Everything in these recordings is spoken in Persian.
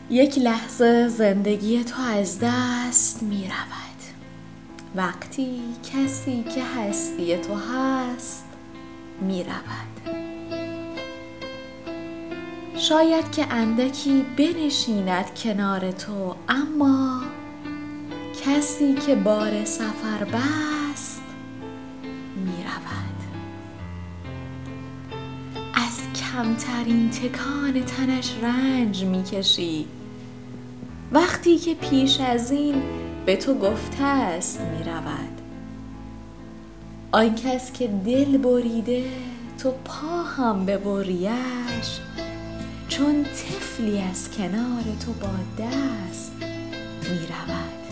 یک لحظه زندگی تو از دست می رود وقتی کسی که هستی تو هست می رود. شاید که اندکی بنشیند کنار تو، اما کسی که بار سفر بست می رود. از کمترین تکان تنش رنج می کشی وقتی که پیش از این به تو گفته است می رود. آن کس که دل بریده تو پا هم ببریش، چون طفلی از کنار تو با دست می رود.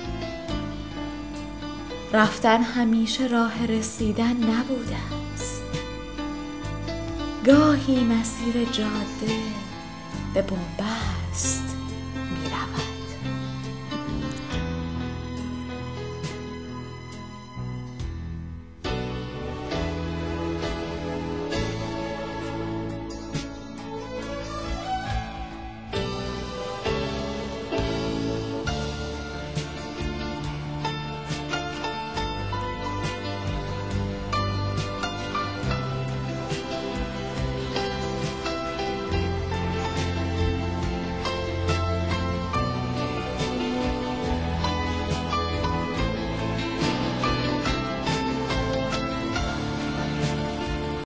رفتن همیشه راه رسیدن نبوده است، گاهی مسیر جاده به بنبست